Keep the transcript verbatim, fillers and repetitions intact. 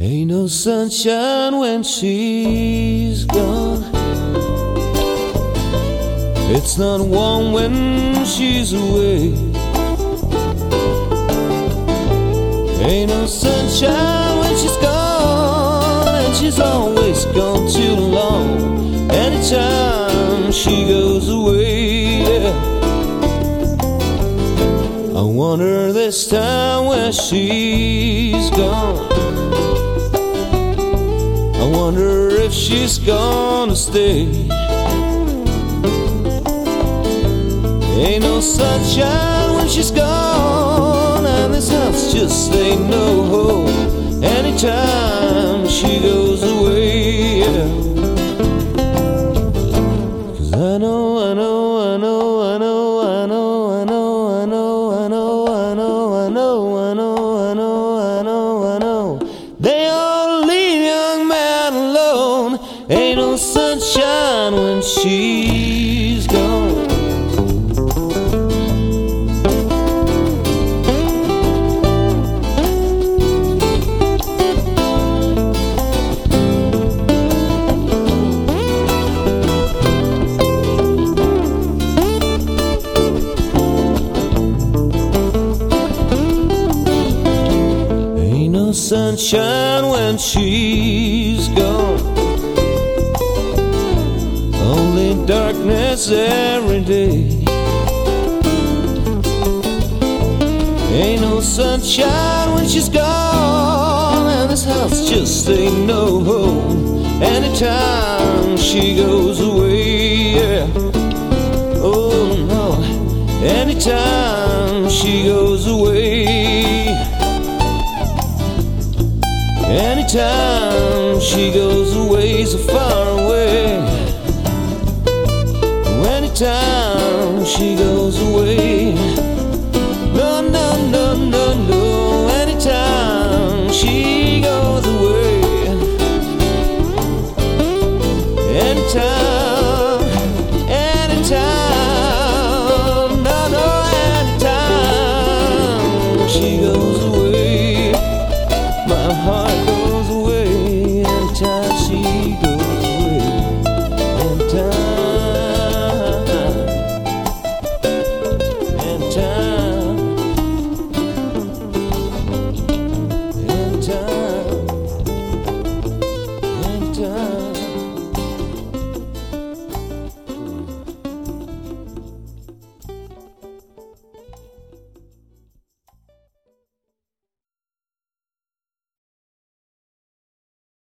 Ain't no sunshine when she's gone. It's not warm when she's away. Ain't no sunshine when she's gone, and she's always gone too long. Anytime she goes away, yeah. I wonder this time where she's gone. I wonder if she's gonna stay. Ain't no sunshine when she's gone, and this house just ain't no home anytime she goes away, yeah. 'Cause I know, I know, I know, I know, I know, I know, I know, I know, I know, I know, I know, I know, I know, I know, they all leave young man alone. Ain't no sunshine when she's gone. Sunshine when she's gone, only darkness every day. Ain't no sunshine when she's gone, and this house just ain't no home anytime she goes away, yeah. Oh no, anytime she goes away. Anytime she goes away so far away. Anytime she goes away.